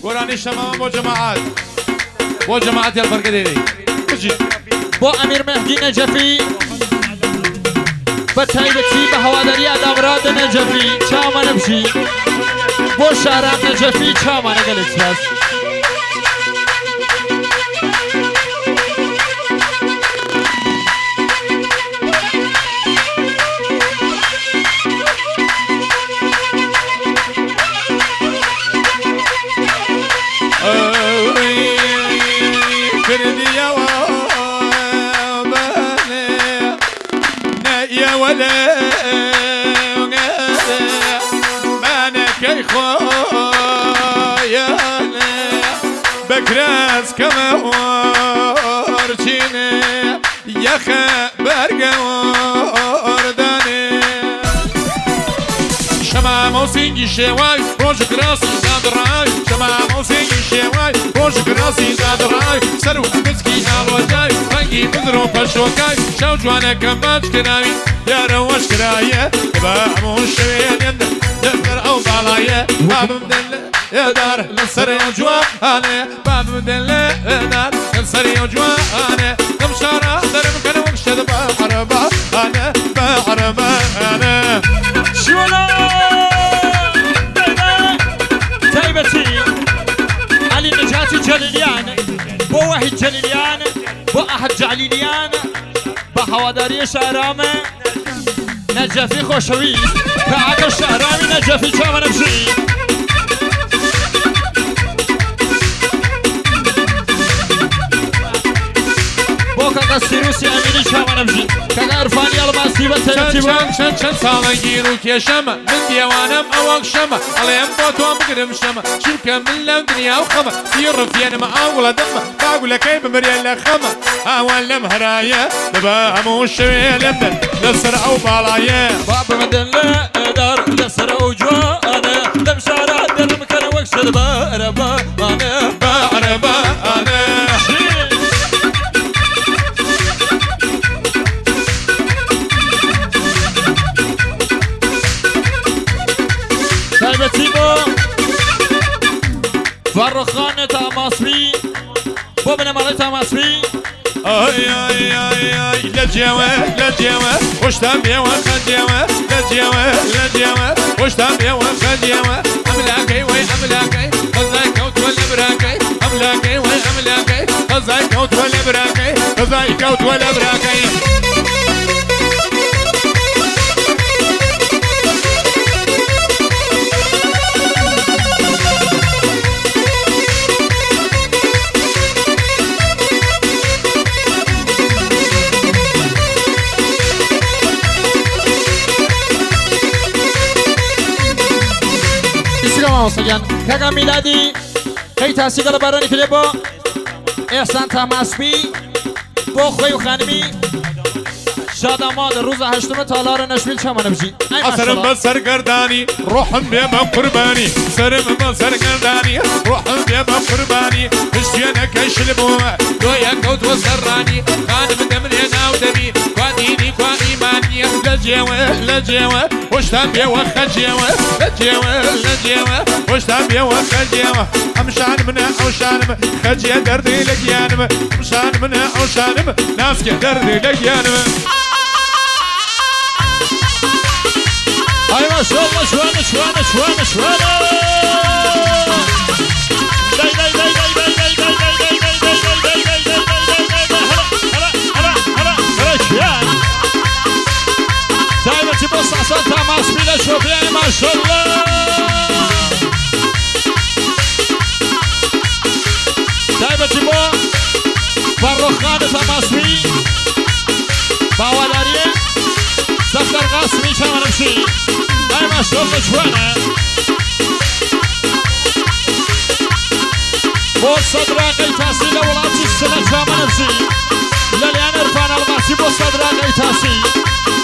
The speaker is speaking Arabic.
وراني شمامة بو جماعات بو جماعات يا الفرقديني بو أمير مهدي نجفي بتايبتي بهوادري أدامراد نجفي شاما نمشي بو شهرام نجفي شاما نقلت بس بكراس كما ورشيني يا خبر ورداني شمامة وسينجي شواي روجك راسي زاد الراي شمامة وسينجي شواي روجك راسي زاد الراي سرو مسكي الوجاي رنجي بذرو بشوكاي شو جوانا كماج كناوي يا روش كراية بامون شوين يمدن دفتر او بالاية باب مدلة يا دار للسري وجوانا باب مدلة يا دار للسري وجوانا نمشارا درم كان ومشد بعربا انا بعربا انا شولا تايبتي علي نجاتي جليليان بو واحد جليليان بو احد جعليليان بحواداري شهرامه نجفي خوشوي بعد الشهرامي نجفي شاما نمشي بوكا قصيروسي اميني شاما نمشي كاكا عرفاني الماسي بتايبتي شن ساڵە گیر و کێشەمە من دیێوانم ئەوەک شەمە ئەڵێم بۆ تۆ بگرم شەمە چونکە من لەو دنیا و خەمە بیڕفێنمە ئاوڵە دەمە باگولەکەی بمرێن لە خەمە ئاوان لەم هەرایە دەبە هەموو شوێ لەمدن لەسەر ئەو باڵایە باب مدن لا دار لسر وجوانا دم شارع درم كان وكسر باربا انا باربا انا فرخان تاماسبي بو بن مال تاماسبي اي اي اي اي لجيوه وشتام بيوه خديوه لجيوه وشتام بيوه خديوه املاكي وي املاكي خزاي كوت ولا براكي املاكي وي املاكي خزاي كوت ولا براكي خزاي كوت ولا براكي وصيان كاكا ميلادي هي تاسي قال باراني كليبو احسان تاماسبي بو خوي وخانمي شاد اماد روز هشتم تالار نشويل شاما نبجي سرم بسر قرداني روحم بيما قرباني سرم بسر قرداني روحم بيما قرباني اشتيانا كشلبوه دويا كوت وسراني خانم دمرينا ودمي قاديني قائماني لجيوه وشتام بيوه خجيوه لجيوه وشتام بيوه خجيوه امشان منه او شانم خجيه دردي لقيانم امشان منه او شانم ناسك دردي لقيانم هاي ما شاء الله شوانا دايما تبص عصا تاماسبي لشوف يعني ما شاء الله دايما تبص فرخان تاماسبي باوداريه سفر قاسمي شاما نمشي هاي ما شاء الله شوانا بو صدراقي تاسي لولاتي السنة شاما نمشي لليان ارفان الماسي بو صدراقي تاسي